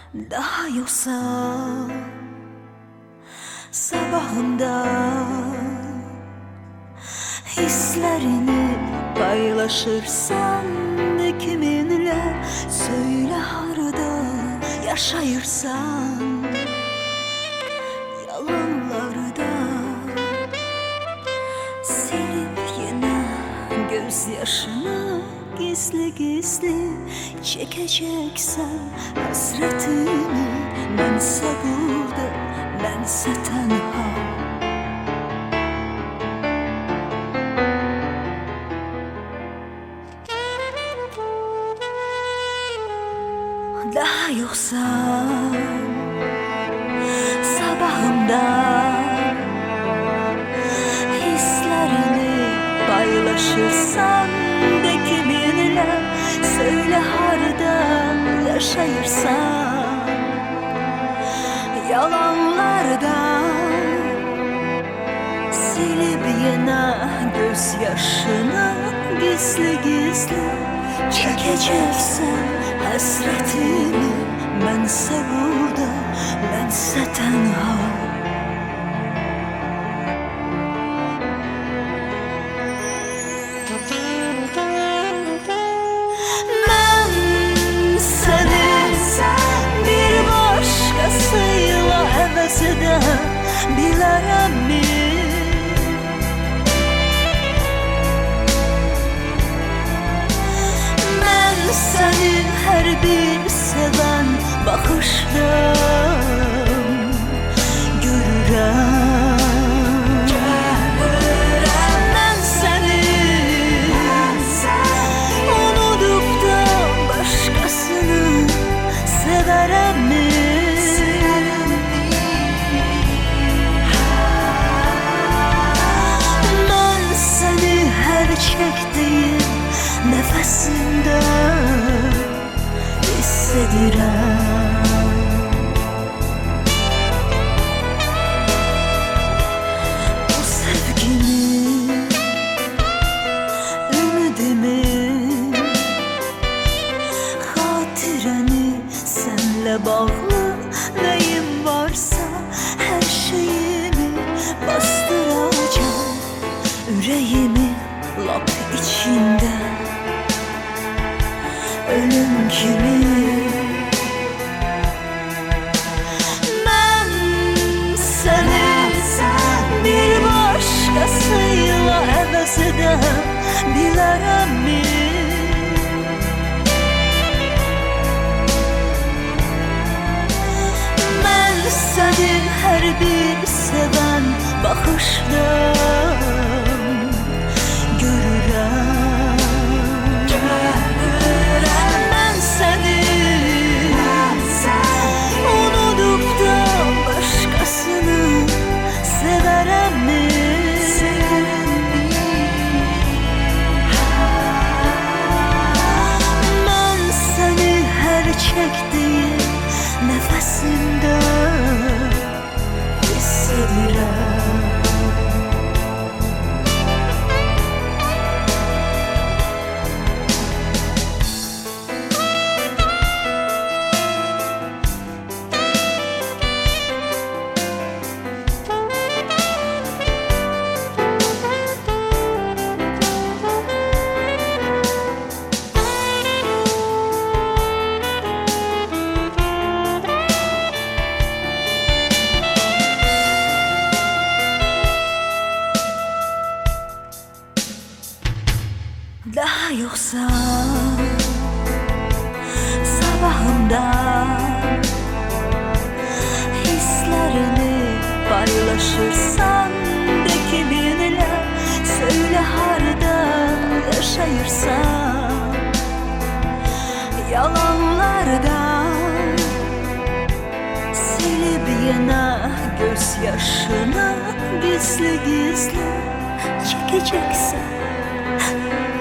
Daha yoksa sabahında hislerini paylaşırsan kiminle, söyle harada yaşayırsan yalanlarda, silip yine gözyaşını gizli gizli çekeceksen hasretini, bense burada, bense tenha. Daha yoksa sabahında hislerini paylaşırsan de kiminle, söyle harada yaşayırsan yalanlarda, silip yine gözyaşını gizli gizli çekeceksen hasretimi, bense burada, bense tenha. Ben seni bir başkasıyla heves eder bilərəm mi? Seni her bir seven bakışta görürəm. Ben seni unutup da başkasını severəm mi? Ben seni her çektiğim nefesinde hissediyorum. Bu sevgimi, ümidimi, hatireni, senle bağlı neyim varsa her şeyimi bastıracağım. Yüreğimi lap içinde ölüm kimi. Ben seni bir başkasıyla heves eder bilərəm mi? Ben seni her bir seven bakışta görürəm. Çektiğim nefesinde hissediyorum. Daha yoksa sabahında hislerini paylaşırsan de kiminle, söyle harada yaşayırsan yalanlarda, silip yine gözyaşını gizli gizli çekeceksen